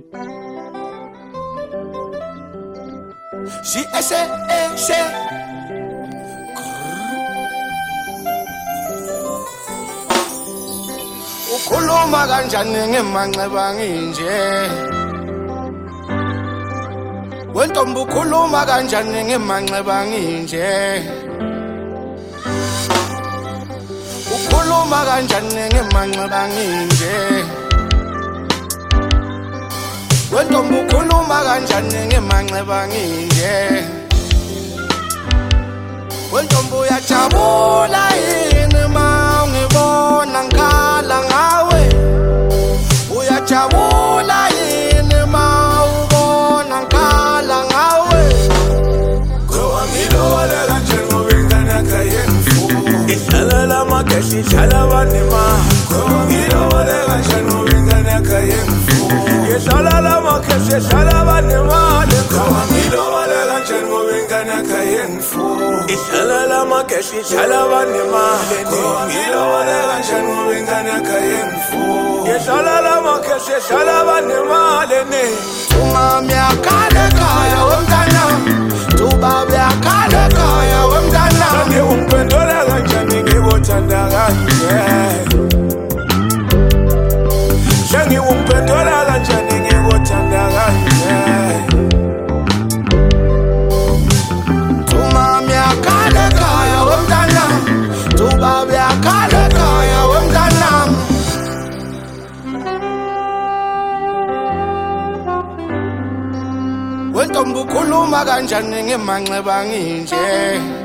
She ukhuluma kanjani ngemanxeba nginje wentombi ukhuluma kanjani ngemanxeba nginje ukhuluma kanjani ngemanxeba nginje wentombi ukhuluma kanjani ngemanxeba nginje wentombi uyajabula yini ma ungibona ngikhala ngawe uyajabula yini ma ubona ngikhala ngawe ngoba ngilole kanje ngoba ingane yakhe yemfuyo ihlala lamageshi ihlala banima ngoba ngilole kanje ngoba ingane yakhe yemfuyo ihlala lamageshi ihlala banima ngoba ngilole kanje ngoba ingane yakhe yemfuyo ihlala lamageshi ihlala banima ngoba ngilole kanje ngoba ingane yakhe yemfuyo ihlala lamageshi ihlala banima lene umama yakhala ekhaya womntana ubaba yakhala ekhaya womntana ngiyungiphendula kanjani ngikuthanda kanje ngiyungiphendula kanjani ngikuthanda kanje umama yakhala ekhaya womntana ubaba yakhala ekhaya womntana wentombi ukhuluma kanjani ngemanxeba nginje